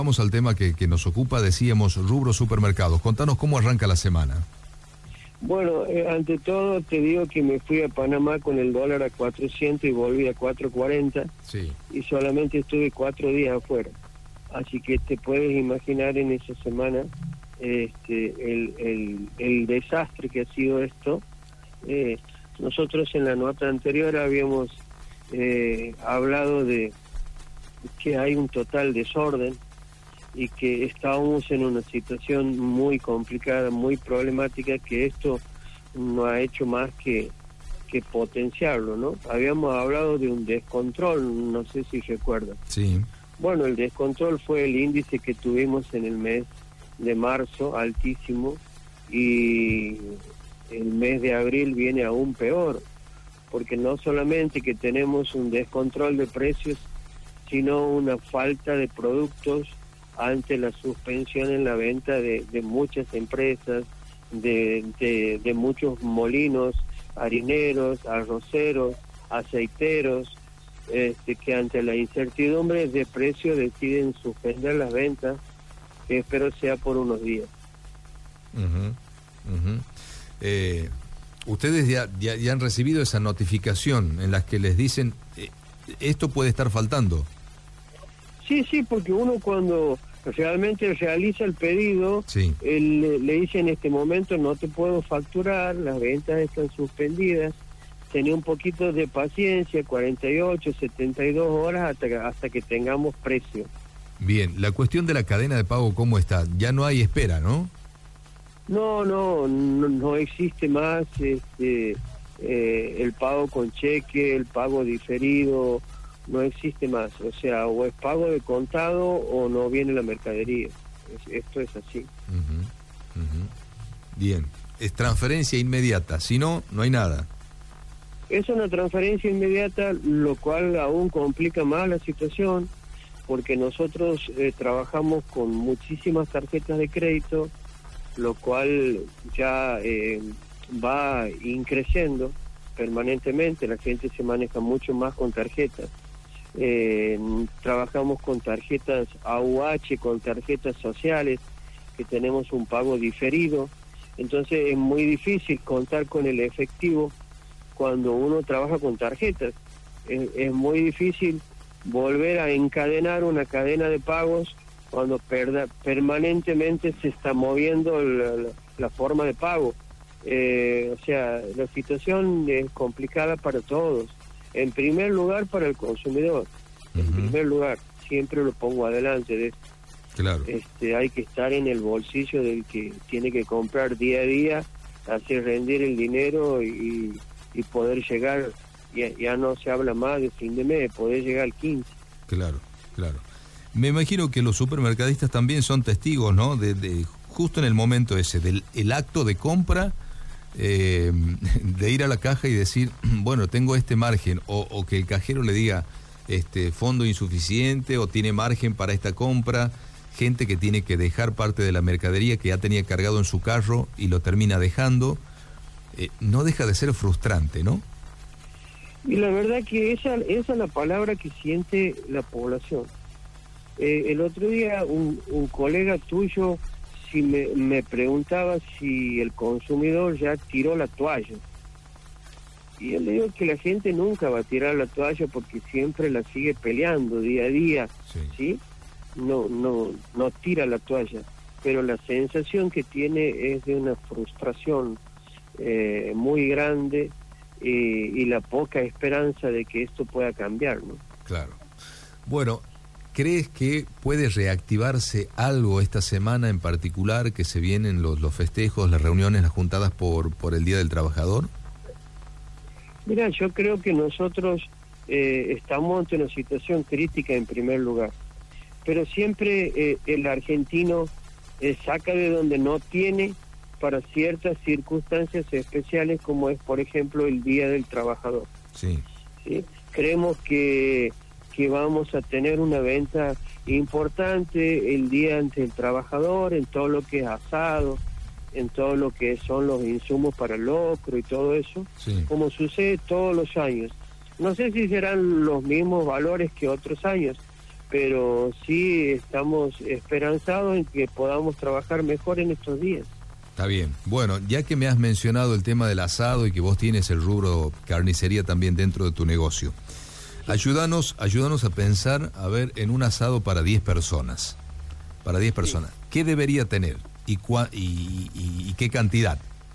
Vamos al tema que nos ocupa, decíamos, rubro supermercados. Contanos cómo arranca la semana. Bueno, ante todo te digo que me fui a Panamá con el dólar a 400 y volví a 440. Sí. Y solamente estuve 4 días afuera. Así que te puedes imaginar en esa semana el desastre que ha sido esto. Nosotros en la nota anterior habíamos hablado de que hay un total desorden y que estábamos en una situación muy complicada, muy problemática, que esto no ha hecho más que potenciarlo, ¿no? Habíamos hablado de un descontrol, no sé si recuerdan. Sí. Bueno, el descontrol fue el índice que tuvimos en el mes de marzo, altísimo, y el mes de abril viene aún peor, porque no solamente que tenemos un descontrol de precios, sino una falta de productos ante la suspensión en la venta de muchas empresas, de muchos molinos, harineros, arroceros, aceiteros, que ante la incertidumbre de precio deciden suspender las ventas, que espero sea por unos días. Ustedes ya han recibido esa notificación en la que les dicen esto puede estar faltando. Sí, porque uno cuando realmente realiza el pedido, sí, le dice en este momento no te puedo facturar, las ventas están suspendidas, tenía un poquito de paciencia, 48, 72 horas hasta que tengamos precio. Bien, la cuestión de la cadena de pago, ¿cómo está? Ya no hay espera, ¿no? No existe más el pago con cheque, el pago diferido, no existe más. O sea, o es pago de contado o no viene la mercadería. Esto es así. Bien, es transferencia inmediata, si no, no hay nada. Es una transferencia inmediata, lo cual aún complica más la situación, porque nosotros trabajamos con muchísimas tarjetas de crédito, lo cual ya va increciendo permanentemente, la gente se maneja mucho más con tarjetas. Trabajamos con tarjetas AUH, con tarjetas sociales, que tenemos un pago diferido, entonces es muy difícil contar con el efectivo cuando uno trabaja con tarjetas. Es muy difícil volver a encadenar una cadena de pagos cuando permanentemente se está moviendo la forma de pago. O sea, la situación es complicada para todos. En primer lugar, para el consumidor. En primer lugar, siempre lo pongo adelante de esto. Claro. Hay que estar en el bolsillo del que tiene que comprar día a día, hacer rendir el dinero y poder llegar, ya no se habla más de fin de mes, poder llegar al 15. Claro. Me imagino que los supermercadistas también son testigos, ¿no? De justo en el momento ese, del el acto de compra, de ir a la caja y decir, bueno, tengo este margen, o que el cajero le diga, fondo insuficiente, o tiene margen para esta compra, gente que tiene que dejar parte de la mercadería que ya tenía cargado en su carro y lo termina dejando, no deja de ser frustrante, ¿no? Y la verdad que esa es la palabra que siente la población. El otro día un colega tuyo me preguntaba si el consumidor ya tiró la toalla. Y yo le digo que la gente nunca va a tirar la toalla porque siempre la sigue peleando día a día, ¿sí? No tira la toalla, pero la sensación que tiene es de una frustración muy grande y la poca esperanza de que esto pueda cambiar, ¿no? Claro. Bueno, ¿crees que puede reactivarse algo esta semana en particular, que se vienen los festejos, las reuniones, las juntadas por el Día del Trabajador? Mira, yo creo que nosotros estamos ante una situación crítica en primer lugar, pero siempre el argentino saca de donde no tiene para ciertas circunstancias especiales, como es, por ejemplo, el Día del Trabajador. Sí. ¿Sí? Creemos que vamos a tener una venta importante el Día ante el Trabajador, en todo lo que es asado, en todo lo que son los insumos para el locro y todo eso, como sucede todos los años. No sé si serán los mismos valores que otros años, pero sí estamos esperanzados en que podamos trabajar mejor en estos días. Está bien. Bueno, ya que me has mencionado el tema del asado y que vos tienes el rubro carnicería también dentro de tu negocio, ayúdanos a pensar, a ver, en un asado para 10 personas. Para 10 personas. ¿Qué debería tener y qué cantidad?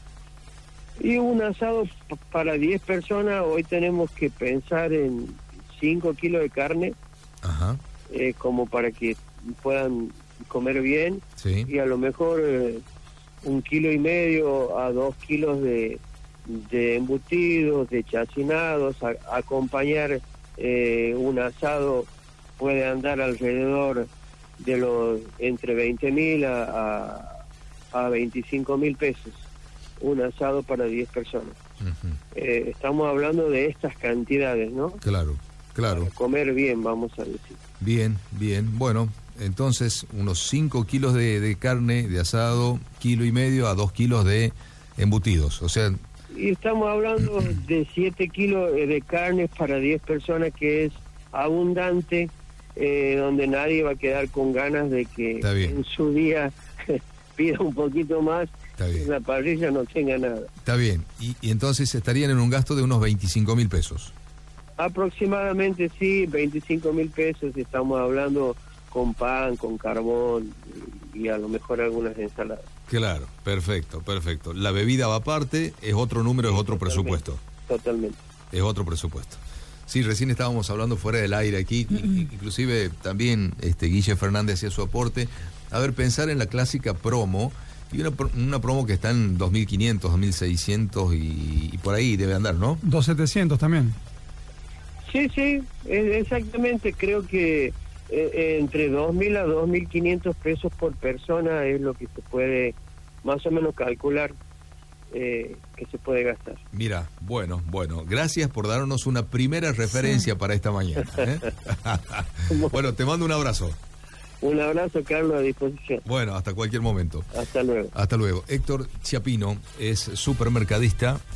Y un asado para 10 personas, hoy tenemos que pensar en 5 kilos de carne, Ajá. Como para que puedan comer bien, Sí. y a lo mejor 1,5 kilos a 2 kilos de embutidos, de chacinados, acompañar un asado puede andar alrededor de los entre 20.000 a 25.000 pesos, un asado para 10 personas. Uh-huh. Estamos hablando de estas cantidades, ¿no? Claro. Para comer bien, vamos a decir. Bien. Bueno, entonces unos 5 kilos de carne de asado, 1,5 kilos a 2 kilos de embutidos, o sea... Y estamos hablando de 7 kilos de carne para 10 personas, que es abundante, donde nadie va a quedar con ganas de que en su día pida un poquito más, en la parrilla no tenga nada. Está bien, y entonces estarían en un gasto de unos 25.000 pesos. Aproximadamente, sí, 25.000 pesos, estamos hablando con pan, con carbón y a lo mejor algunas ensaladas. Claro, perfecto. La bebida va aparte, es otro número, es otro presupuesto. Totalmente. Es otro presupuesto. Sí, recién estábamos hablando fuera del aire aquí, inclusive también Guille Fernández hacía su aporte. A ver, pensar en la clásica promo, y una promo que está en 2.500, 2.600 y por ahí debe andar, ¿no? 2.700 también. Sí, exactamente, creo que entre 2.000 a 2.500 pesos por persona es lo que se puede más o menos calcular que se puede gastar. Mira, bueno, gracias por darnos una primera referencia para esta mañana. Bueno, te mando un abrazo. Un abrazo, Carlos, a disposición. Bueno, hasta cualquier momento. Hasta luego. Hasta luego. Héctor Chiapino es supermercadista